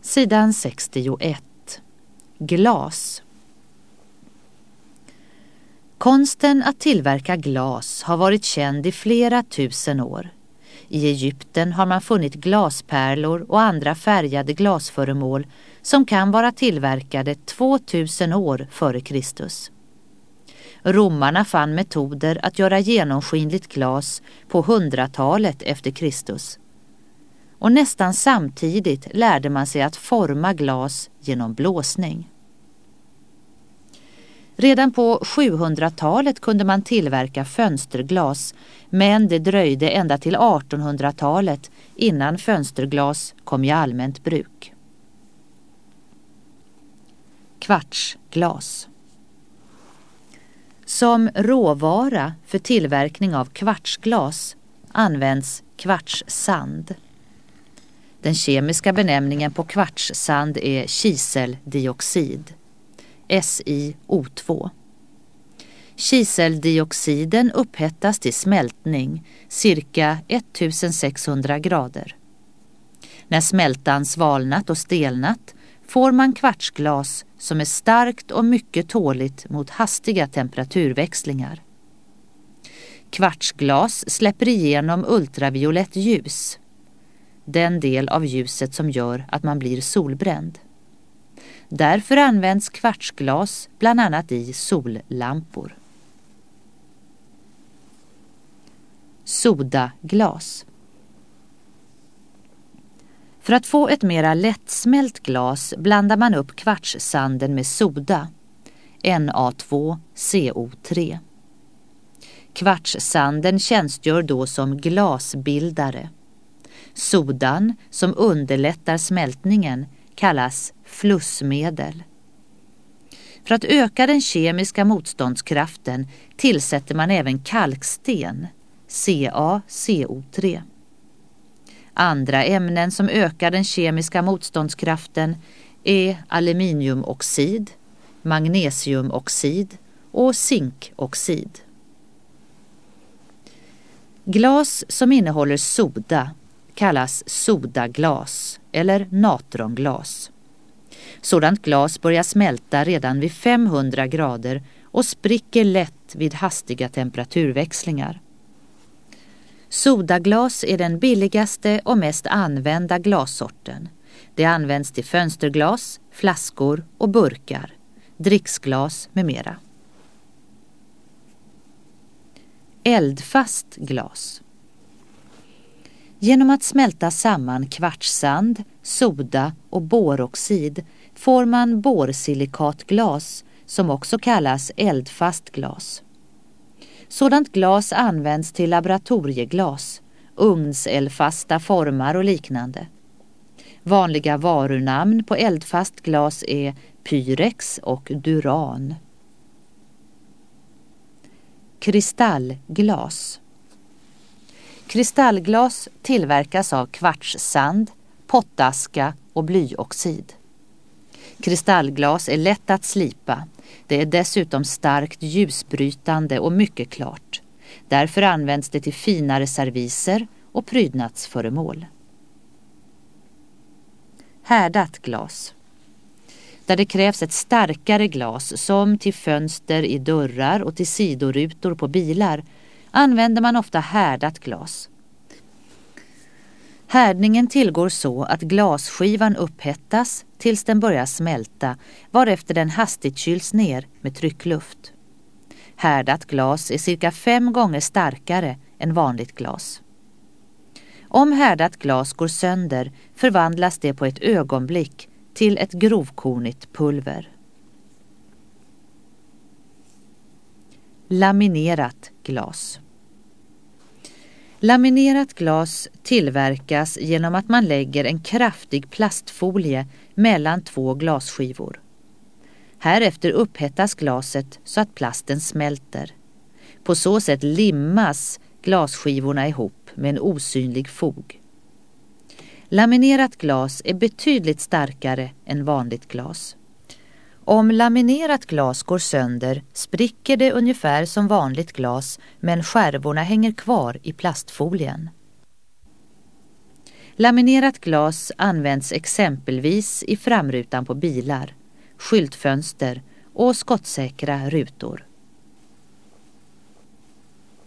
Sidan 61. Glas. Konsten att tillverka glas har varit känd i flera tusen år. I Egypten har man funnit glaspärlor och andra färgade glasföremål som kan vara tillverkade 2000 år före Kristus. Romarna fann metoder att göra genomskinligt glas på 100-talet efter Kristus. Och nästan samtidigt lärde man sig att forma glas genom blåsning. Redan på 700-talet kunde man tillverka fönsterglas, men det dröjde ända till 1800-talet innan fönsterglas kom i allmänt bruk. Kvartsglas. Som råvara för tillverkning av kvartsglas används kvartssand. Den kemiska benämningen på kvartssand är kiseldioxid, SiO2. Kiseldioxiden upphettas till smältning cirka 1600 grader. När smältan svalnat och stelnat får man kvartsglas som är starkt och mycket tåligt mot hastiga temperaturväxlingar. Kvartsglas släpper igenom ultraviolett ljus, den del av ljuset som gör att man blir solbränd. Därför används kvartsglas bland annat i sollampor. Sodaglas. För att få ett mera lättsmält glas blandar man upp kvartssanden med soda, Na2CO3. Kvartssanden tjänstgör då som glasbildare. Sodan, som underlättar smältningen, kallas flussmedel. För att öka den kemiska motståndskraften tillsätter man även kalksten, CaCO3. Andra ämnen som ökar den kemiska motståndskraften är aluminiumoxid, magnesiumoxid och zinkoxid. Glas som innehåller soda kallas sodaglas eller natronglas. Sådant glas börjar smälta redan vid 500 grader och spricker lätt vid hastiga temperaturväxlingar. Sodaglas är den billigaste och mest använda glassorten. Det används till fönsterglas, flaskor och burkar, dricksglas med mera. Eldfast glas. Genom att smälta samman kvartssand, soda och boroxid får man borsilikatglas som också kallas eldfast glas. Sådant glas används till laboratorieglas, ugnseldfasta formar och liknande. Vanliga varunamn på eldfast glas är Pyrex och Duran. Kristallglas. Kristallglas tillverkas av kvartssand, pottaska och blyoxid. Kristallglas är lätt att slipa. Det är dessutom starkt ljusbrytande och mycket klart. Därför används det till finare serviser och prydnadsföremål. Härdat glas. Där det krävs ett starkare glas som till fönster i dörrar och till sidorutor på bilar använder man ofta härdat glas. Härdningen tillgår så att glasskivan upphettas tills den börjar smälta, varefter den hastigt kyls ner med tryckluft. Härdat glas är cirka 5 gånger starkare än vanligt glas. Om härdat glas går sönder förvandlas det på ett ögonblick till ett grovkornigt pulver. Laminerat glas. Laminerat glas tillverkas genom att man lägger en kraftig plastfolie mellan 2 glasskivor. Härefter upphettas glaset så att plasten smälter. På så sätt limmas glasskivorna ihop med en osynlig fog. Laminerat glas är betydligt starkare än vanligt glas. Om laminerat glas går sönder spricker det ungefär som vanligt glas, men skärvorna hänger kvar i plastfolien. Laminerat glas används exempelvis i framrutan på bilar, skyltfönster och skottsäkra rutor.